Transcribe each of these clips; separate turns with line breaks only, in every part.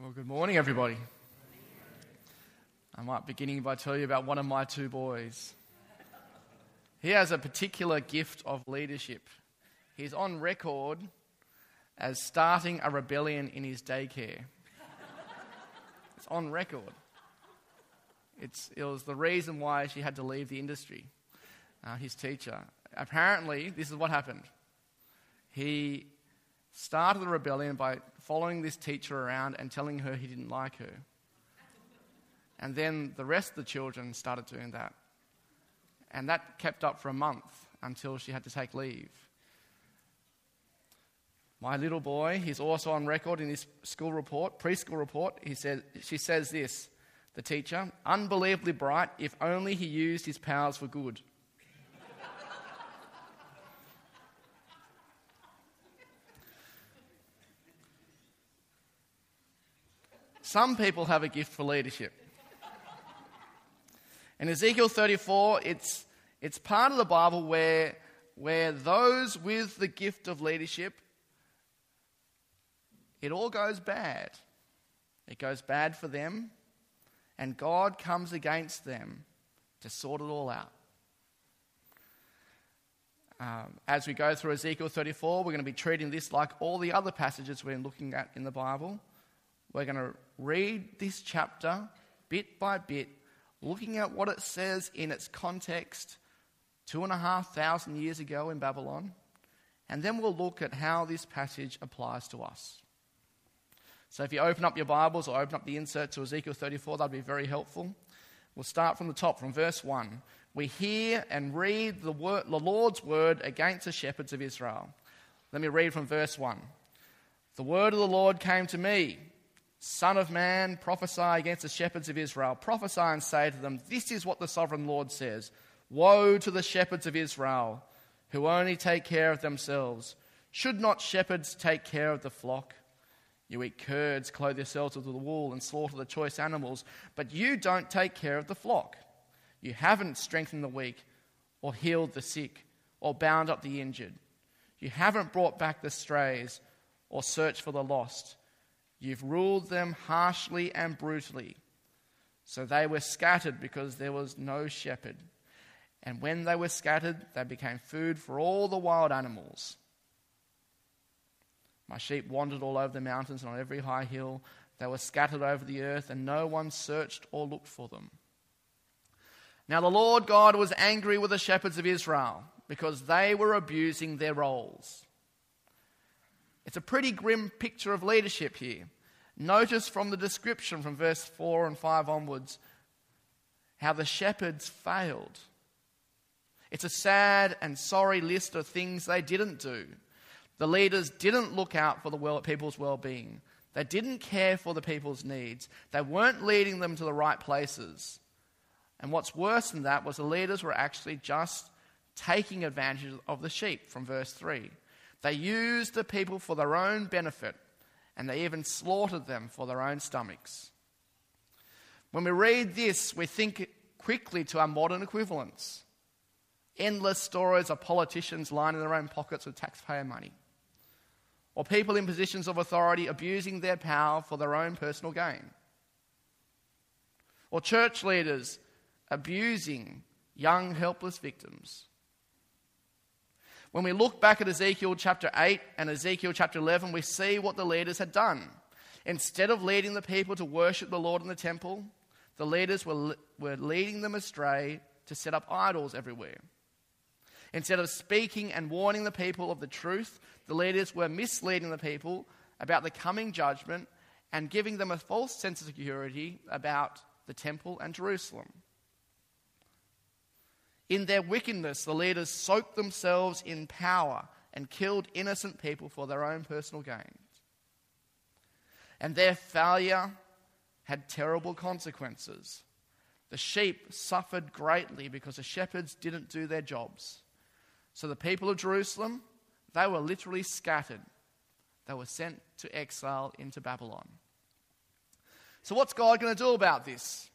Well, good morning, everybody. I might beginning by telling you about one of my two boys. He has a particular gift of leadership. He's on record as starting a rebellion in his daycare. It's on record. It was the reason why she had to leave the industry, his teacher. Apparently, this is what happened. He started the rebellion by following this teacher around and telling her he didn't like her. And then the rest of the children started doing that. And that kept up for a month until she had to take leave. My little boy, he's also on record in his preschool report, she says this, the teacher, unbelievably bright if only he used his powers for good. Some people have a gift for leadership. In Ezekiel 34, it's part of the Bible where those with the gift of leadership, it all goes bad. It goes bad for them, and God comes against them to sort it all out. As we go through Ezekiel 34, we're going to be treating this like all the other passages we're looking at in the Bible. We're going to read this chapter bit by bit, looking at what it says in its context 2,500 years ago in Babylon, and then we'll look at how this passage applies to us. So if you open up your Bibles or open up the insert to Ezekiel 34, that'd be very helpful. We'll start from the top, from verse 1. We hear and read the Lord's word against the shepherds of Israel. Let me read from verse 1. The word of the Lord came to me. Son of man, prophesy against the shepherds of Israel. Prophesy and say to them, this is what the sovereign Lord says. Woe to the shepherds of Israel, who only take care of themselves. Should not shepherds take care of the flock? You eat curds, clothe yourselves with the wool, and slaughter the choice animals, but you don't take care of the flock. You haven't strengthened the weak, or healed the sick, or bound up the injured. You haven't brought back the strays, or searched for the lost. You've ruled them harshly and brutally. So they were scattered because there was no shepherd. And when they were scattered, they became food for all the wild animals. My sheep wandered all over the mountains and on every high hill. They were scattered over the earth, and no one searched or looked for them. Now the Lord God was angry with the shepherds of Israel because they were abusing their roles. It's a pretty grim picture of leadership here. Notice from the description from verse 4 and 5 onwards how the shepherds failed. It's a sad and sorry list of things they didn't do. The leaders didn't look out for the people's well-being. They didn't care for the people's needs. They weren't leading them to the right places. And what's worse than that was the leaders were actually just taking advantage of the sheep from verse 3. They used the people for their own benefit, and they even slaughtered them for their own stomachs. When we read this, we think quickly to our modern equivalents. Endless stories of politicians lining their own pockets with taxpayer money, or people in positions of authority abusing their power for their own personal gain, or church leaders abusing young helpless victims. When we look back at Ezekiel chapter 8 and Ezekiel chapter 11, we see what the leaders had done. Instead of leading the people to worship the Lord in the temple, the leaders were leading them astray to set up idols everywhere. Instead of speaking and warning the people of the truth, the leaders were misleading the people about the coming judgment and giving them a false sense of security about the temple and Jerusalem. In their wickedness, the leaders soaked themselves in power and killed innocent people for their own personal gain. And their failure had terrible consequences. The sheep suffered greatly because the shepherds didn't do their jobs. So the people of Jerusalem, they were literally scattered. They were sent to exile into Babylon. So what's God going to do about this?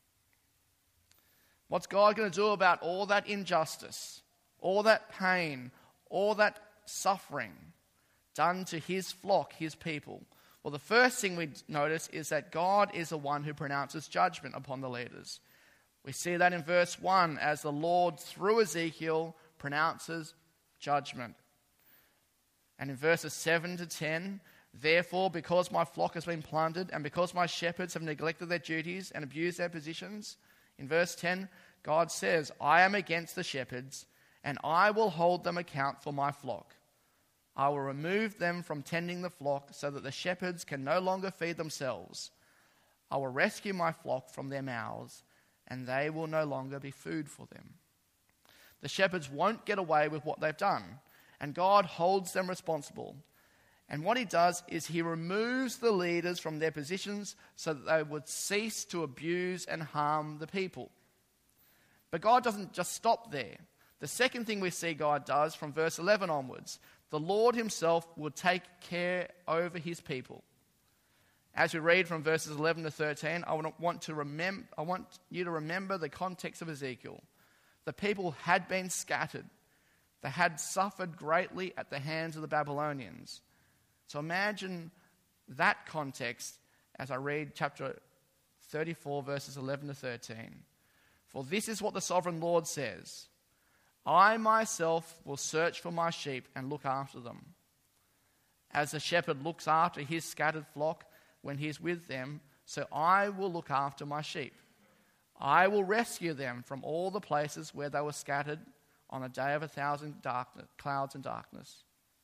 What's God going to do about all that injustice, all that pain, all that suffering done to his flock, his people? Well, the first thing we notice is that God is the one who pronounces judgment upon the leaders. We see that in verse 1 as the Lord, through Ezekiel, pronounces judgment. And in verses 7 to 10, therefore, because my flock has been plundered and because my shepherds have neglected their duties and abused their positions, in verse 10, God says, I am against the shepherds and I will hold them account for my flock. I will remove them from tending the flock so that the shepherds can no longer feed themselves. I will rescue my flock from their mouths, and they will no longer be food for them. The shepherds won't get away with what they've done, and God holds them responsible. And what he does is he removes the leaders from their positions so that they would cease to abuse and harm the people. But God doesn't just stop there. The second thing we see God does from verse 11 onwards, the Lord himself will take care over his people. As we read from verses 11 to 13, I want you to remember the context of Ezekiel. The people had been scattered. They had suffered greatly at the hands of the Babylonians. So imagine that context as I read chapter 34, verses 11 to 13. For this is what the sovereign Lord says, I myself will search for my sheep and look after them. As the shepherd looks after his scattered flock when he is with them, so I will look after my sheep. I will rescue them from all the places where they were scattered on a day of 1,000 clouds and darkness.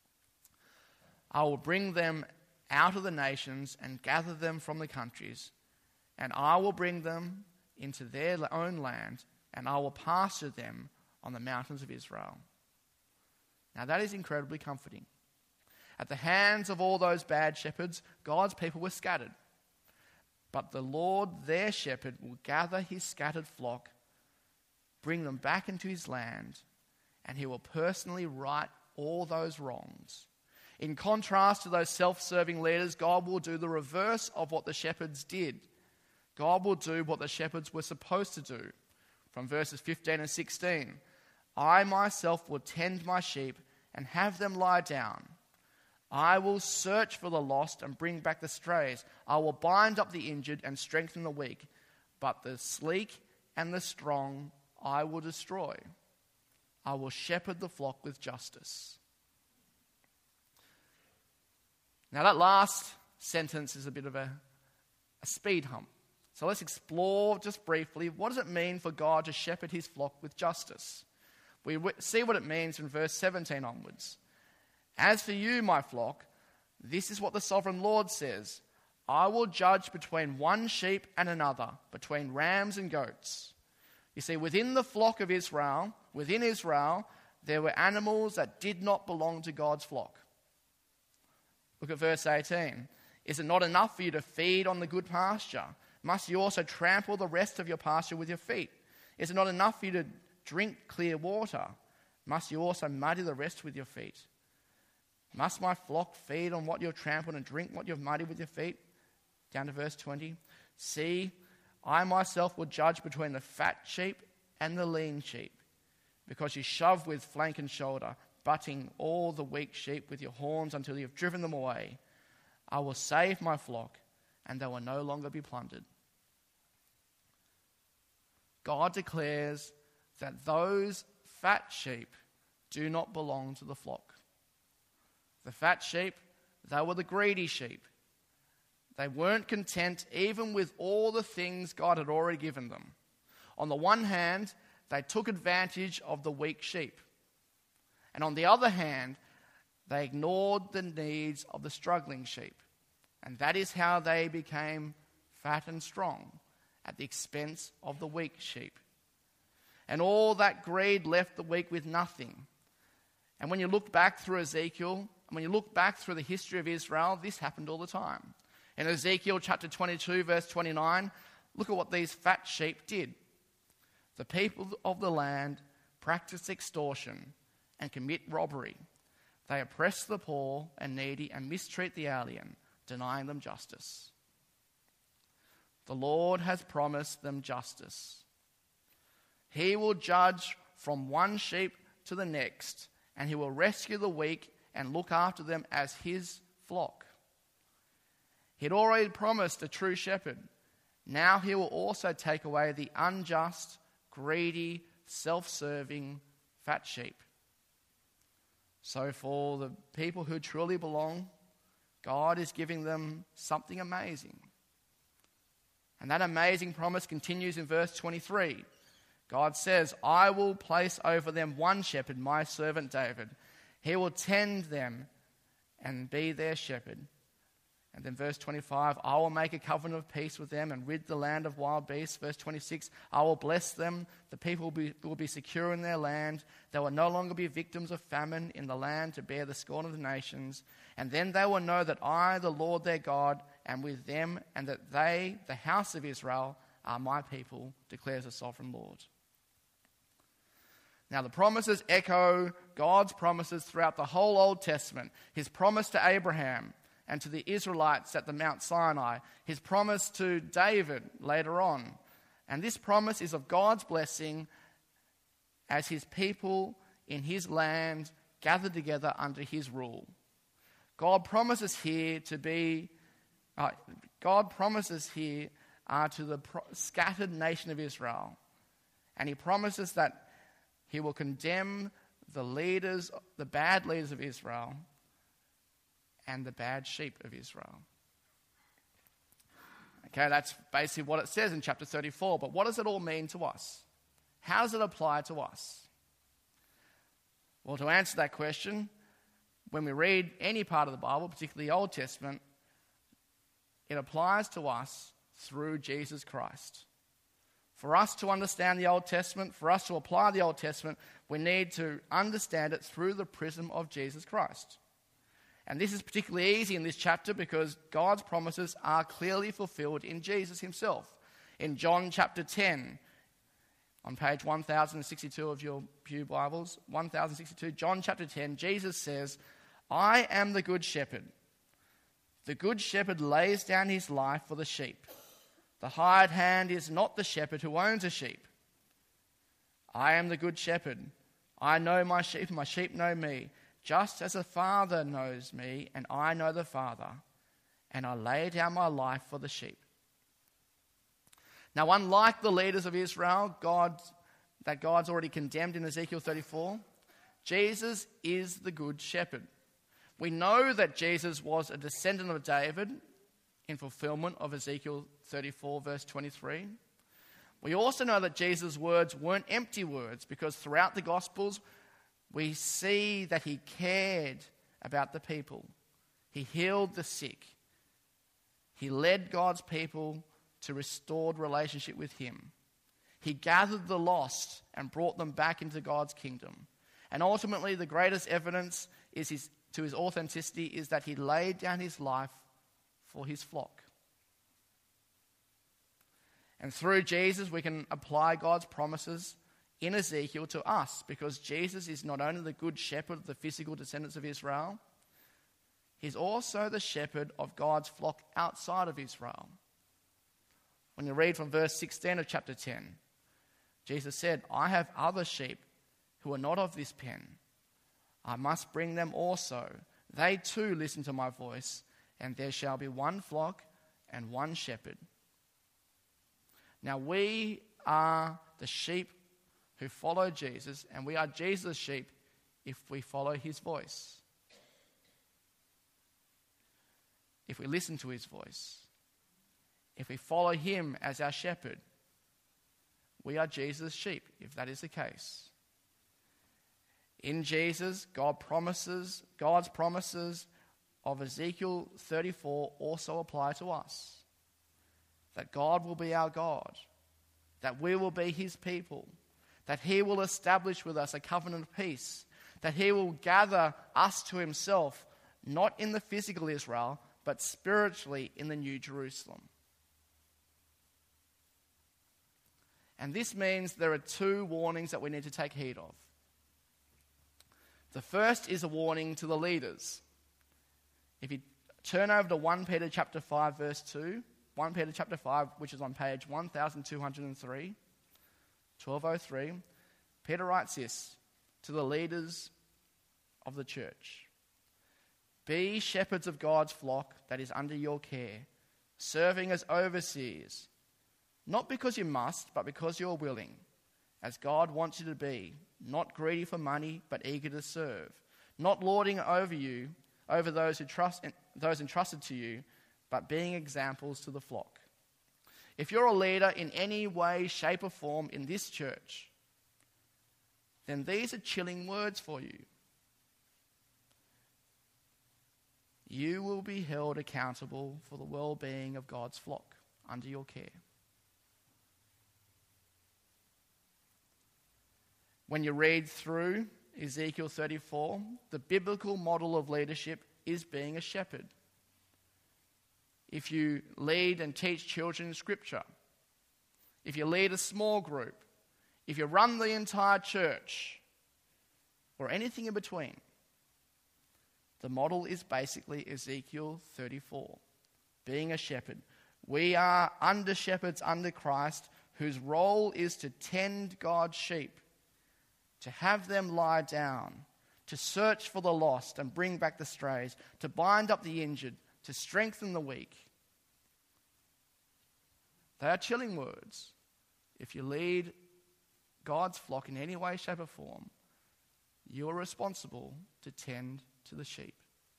I will bring them out of the nations and gather them from the countries, and I will bring them into their own land, and I will pasture them on the mountains of Israel. Now that is incredibly comforting. At the hands of all those bad shepherds, God's people were scattered. But the Lord, their shepherd, will gather his scattered flock, bring them back into his land, and he will personally right all those wrongs. In contrast to those self-serving leaders, God will do the reverse of what the shepherds did. God will do what the shepherds were supposed to do. From verses 15 and 16, I myself will tend my sheep and have them lie down. I will search for the lost and bring back the strays. I will bind up the injured and strengthen the weak. But the sleek and the strong I will destroy. I will shepherd the flock with justice. Now that last sentence is a bit of a speed hump. So let's explore just briefly, what does it mean for God to shepherd his flock with justice? We see what it means in verse 17 onwards. As for you, my flock, this is what the sovereign Lord says. I will judge between one sheep and another, between rams and goats. You see, within the flock of Israel, there were animals that did not belong to God's flock. Look at verse 18. Is it not enough for you to feed on the good pasture? Must you also trample the rest of your pasture with your feet? Is it not enough for you to drink clear water? Must you also muddy the rest with your feet? Must my flock feed on what you've trampled and drink what you've muddied with your feet? Down to verse 20. See, I myself will judge between the fat sheep and the lean sheep, because you shove with flank and shoulder, butting all the weak sheep with your horns until you've driven them away. I will save my flock, and they will no longer be plundered. God declares that those fat sheep do not belong to the flock. The fat sheep, they were the greedy sheep. They weren't content even with all the things God had already given them. On the one hand, they took advantage of the weak sheep. And on the other hand, they ignored the needs of the struggling sheep. And that is how they became fat and strong, at the expense of the weak sheep. And all that greed left the weak with nothing. And when you look back through Ezekiel, and when you look back through the history of Israel, this happened all the time. In Ezekiel chapter 22, verse 29, look at what these fat sheep did. The people of the land practice extortion and commit robbery. They oppress the poor and needy and mistreat the alien, denying them justice. The Lord has promised them justice. He will judge from one sheep to the next, and he will rescue the weak and look after them as his flock. He'd already promised a true shepherd. Now he will also take away the unjust, greedy, self-serving, fat sheep. So for the people who truly belong, God is giving them something amazing. And that amazing promise continues in verse 23. God says, I will place over them one shepherd, my servant David. He will tend them and be their shepherd. And then verse 25, I will make a covenant of peace with them and rid the land of wild beasts. Verse 26, I will bless them. The people will be secure in their land. They will no longer be victims of famine in the land to bear the scorn of the nations. And then they will know that I, the Lord their God, am with them, and that they, the house of Israel, are my people, declares the sovereign Lord. Now the promises echo God's promises throughout the whole Old Testament. His promise to Abraham and to the Israelites at the Mount Sinai. His promise to David later on. And this promise is of God's blessing as his people in his land gather together under his rule. God promises here to the scattered nation of Israel. And he promises that he will condemn the leaders, the bad leaders of Israel, and the bad sheep of Israel. Okay, that's basically what it says in chapter 34. But what does it all mean to us? How does it apply to us? Well, to answer that question, when we read any part of the Bible, particularly the Old Testament, it applies to us through Jesus Christ. For us to understand the Old Testament, for us to apply the Old Testament, we need to understand it through the prism of Jesus Christ. And this is particularly easy in this chapter because God's promises are clearly fulfilled in Jesus himself. In John chapter 10, on page 1062 of your Pew Bibles, 1062, John chapter 10, Jesus says, I am the good shepherd. The good shepherd lays down his life for the sheep. The hired hand is not the shepherd who owns a sheep. I am the good shepherd. I know my sheep, and my sheep know me, just as the Father knows me, and I know the Father, and I lay down my life for the sheep. Now, unlike the leaders of Israel, that God's already condemned in Ezekiel 34, Jesus is the good shepherd. We know that Jesus was a descendant of David in fulfillment of Ezekiel 34, verse 23. We also know that Jesus' words weren't empty words because throughout the Gospels, we see that he cared about the people. He healed the sick. He led God's people to restored relationship with him. He gathered the lost and brought them back into God's kingdom. And ultimately, the greatest evidence to his authenticity is that he laid down his life for his flock. And through Jesus, we can apply God's promises in Ezekiel to us because Jesus is not only the good shepherd of the physical descendants of Israel, he's also the shepherd of God's flock outside of Israel. When you read from verse 16 of chapter 10, Jesus said, I have other sheep who are not of this pen. I must bring them also. They too listen to my voice, and there shall be one flock and one shepherd. Now we are the sheep who follow Jesus, and we are Jesus' sheep if we follow his voice. If we listen to his voice. If we follow him as our shepherd. We are Jesus' sheep, if that is the case. In Jesus, God's promises of Ezekiel 34 also apply to us. That God will be our God. That we will be his people. That he will establish with us a covenant of peace. That he will gather us to himself, not in the physical Israel, but spiritually in the New Jerusalem. And this means there are two warnings that we need to take heed of. The first is a warning to the leaders. If you turn over to 1 Peter chapter 5, verse 2, 1 Peter chapter 5, which is on page 1203, 1203, Peter writes this to the leaders of the church. Be shepherds of God's flock that is under your care, serving as overseers, not because you must, but because you are willing, as God wants you to be, not greedy for money, but eager to serve, not lording over those entrusted to you, but being examples to the flock. If you're a leader in any way, shape, or form in this church, then these are chilling words for you. You will be held accountable for the well-being of God's flock under your care. When you read through Ezekiel 34, the biblical model of leadership is being a shepherd. If you lead and teach children in Scripture, if you lead a small group, if you run the entire church, or anything in between, the model is basically Ezekiel 34, being a shepherd. We are under shepherds under Christ, whose role is to tend God's sheep, to have them lie down, to search for the lost and bring back the strays, to bind up the injured, to strengthen the weak. They are chilling words. If you lead God's flock in any way, shape, or form, you are responsible to tend to the sheep.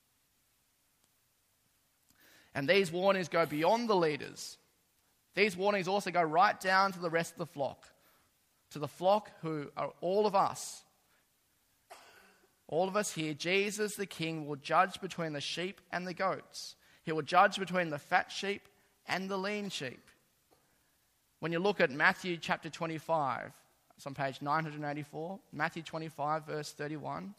And these warnings go beyond the leaders. These warnings also go right down to the rest of the flock, to the flock who are all of us. All of us here. Jesus the King will judge between the sheep and the goats. He will judge between the fat sheep and the lean sheep. When you look at Matthew chapter 25, it's on page 984, Matthew 25 verse 31.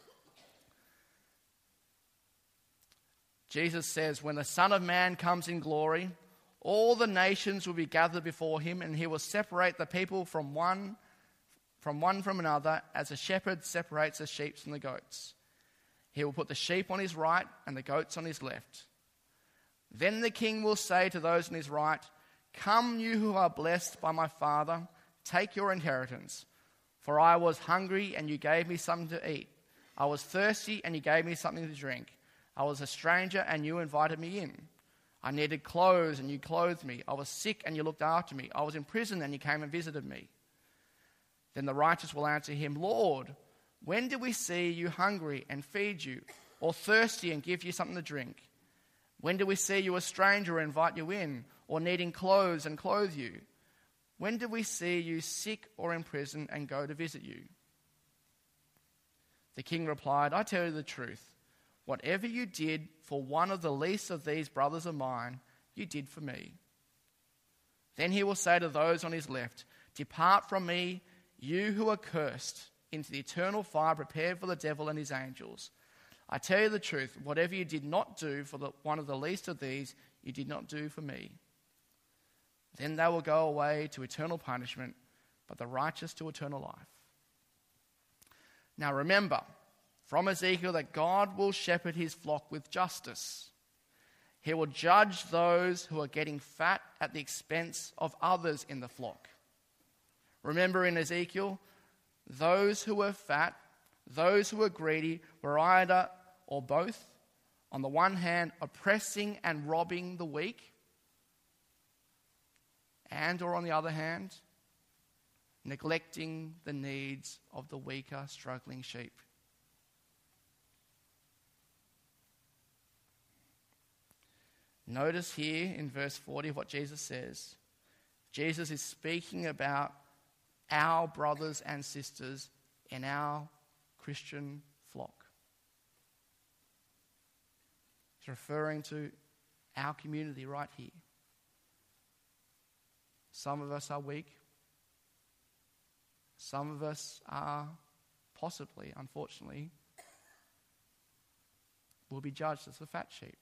Jesus says, when the Son of Man comes in glory, all the nations will be gathered before him, and he will separate the people from one from another, as a shepherd separates the sheep from the goats. He will put the sheep on his right and the goats on his left. Then the King will say to those on his right, come, you who are blessed by my Father, take your inheritance. For I was hungry, and you gave me something to eat. I was thirsty, and you gave me something to drink. I was a stranger, and you invited me in. I needed clothes, and you clothed me. I was sick, and you looked after me. I was in prison, and you came and visited me. Then the righteous will answer him, Lord, when did we see you hungry and feed you, or thirsty and give you something to drink? When did we see you a stranger and invite you in, or needing clothes and clothe you? When did we see you sick or in prison and go to visit you? The king replied, I tell you the truth. Whatever you did for one of the least of these brothers of mine, you did for me. Then he will say to those on his left, depart from me, you who are cursed, into the eternal fire prepared for the devil and his angels. I tell you the truth, whatever you did not do for one of the least of these, you did not do for me. Then they will go away to eternal punishment, but the righteous to eternal life. Now remember, from Ezekiel, that God will shepherd his flock with justice. He will judge those who are getting fat at the expense of others in the flock. Remember in Ezekiel, those who were fat, those who were greedy, were either or both, on the one hand, oppressing and robbing the weak, and or on the other hand, neglecting the needs of the weaker, struggling sheep. Notice here in verse 40 what Jesus says. Jesus is speaking about our brothers and sisters in our Christian flock. He's referring to our community right here. Some of us are weak. Some of us are possibly, unfortunately, will be judged as the fat sheep.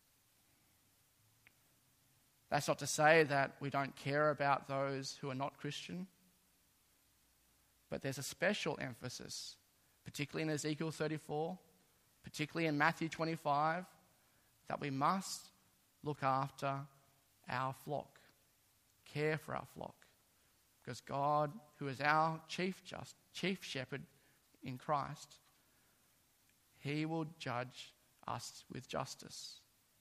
That's not to say that we don't care about those who are not Christian, but there's a special emphasis, particularly in Ezekiel 34, particularly in Matthew 25, that we must look after our flock, care for our flock, because God, who is our chief shepherd in Christ, he will judge us with justice.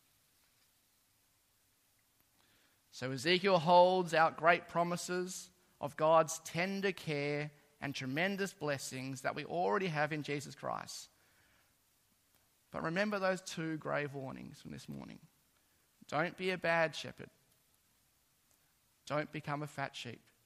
So Ezekiel holds out great promises of God's tender care and tremendous blessings that we already have in Jesus Christ. But remember those two grave warnings from this morning. Don't be a bad shepherd. Don't become a fat sheep.